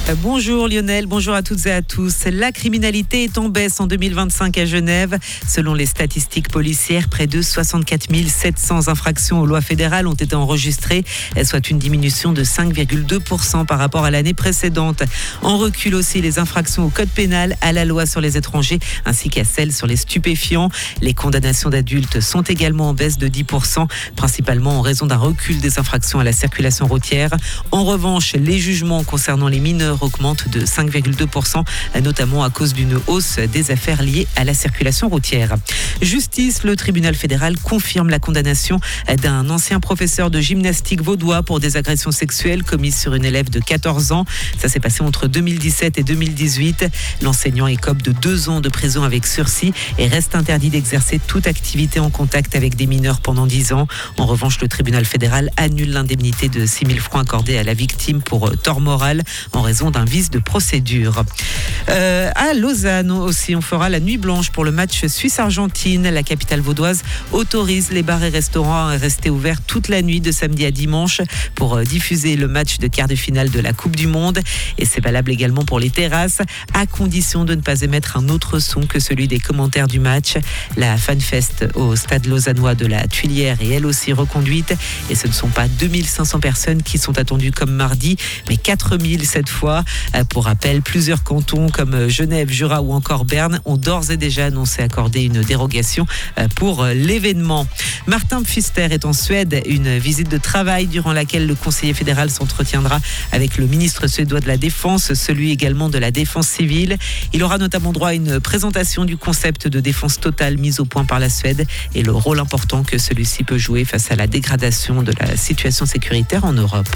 Bonjour Lionel, bonjour à toutes et à tous. La criminalité est en baisse en 2025 à Genève. Selon les statistiques policières, près de 64 700 infractions aux lois fédérales ont été enregistrées, soit une diminution de 5,2% par rapport à l'année précédente. En recul aussi les infractions au code pénal, à la loi sur les étrangers ainsi qu'à celles sur les stupéfiants. Les condamnations d'adultes sont également en baisse de 10%, principalement en raison d'un recul des infractions à la circulation routière. En revanche, les jugements concernant les mineurs augmente de 5,2%, notamment à cause d'une hausse des affaires liées à la circulation routière. Justice, le tribunal fédéral confirme la condamnation d'un ancien professeur de gymnastique vaudois pour des agressions sexuelles commises sur une élève de 14 ans. Ça s'est passé entre 2017 et 2018. L'enseignant écope de 2 ans de prison avec sursis et reste interdit d'exercer toute activité en contact avec des mineurs pendant 10 ans. En revanche, le tribunal fédéral annule l'indemnité de 6 000 francs accordée à la victime pour tort moral en raison d'un vice de procédure. À Lausanne aussi, on fera la nuit blanche pour le match Suisse-Argentine. La capitale vaudoise autorise les bars et restaurants à rester ouverts toute la nuit de samedi à dimanche pour diffuser le match de quart de finale de la Coupe du Monde. Et c'est valable également pour les terrasses, à condition de ne pas émettre un autre son que celui des commentaires du match. La FanFest au stade lausannois de la Tuilière est elle aussi reconduite. Et ce ne sont pas 2500 personnes qui sont attendues comme mardi, mais 4000 cette fois. Pour rappel, plusieurs cantons comme Genève, Jura ou encore Berne ont d'ores et déjà annoncé accorder une dérogation pour l'événement. Martin Pfister est en Suède, une visite de travail durant laquelle le conseiller fédéral s'entretiendra avec le ministre suédois de la Défense, celui également de la Défense civile. Il aura notamment droit à une présentation du concept de défense totale mis au point par la Suède et le rôle important que celui-ci peut jouer face à la dégradation de la situation sécuritaire en Europe.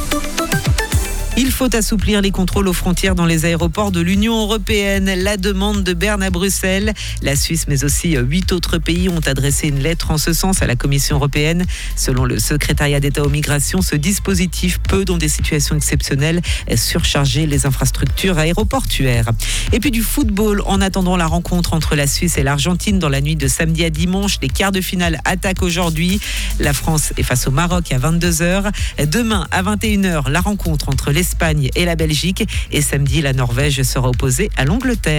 Il faut assouplir les contrôles aux frontières dans les aéroports de l'Union européenne. La demande de Berne à Bruxelles. La Suisse, mais aussi 8 autres pays ont adressé une lettre en ce sens à la Commission européenne. Selon le secrétariat d'État aux migrations, ce dispositif peut, dans des situations exceptionnelles, surcharger les infrastructures aéroportuaires. Et puis du football, en attendant la rencontre entre la Suisse et l'Argentine dans la nuit de samedi à dimanche. Les quarts de finale attaquent aujourd'hui. La France est face au Maroc à 22h. Demain, à 21h, la rencontre entre l'Espagne et la Belgique. Et samedi, la Norvège sera opposée à l'Angleterre.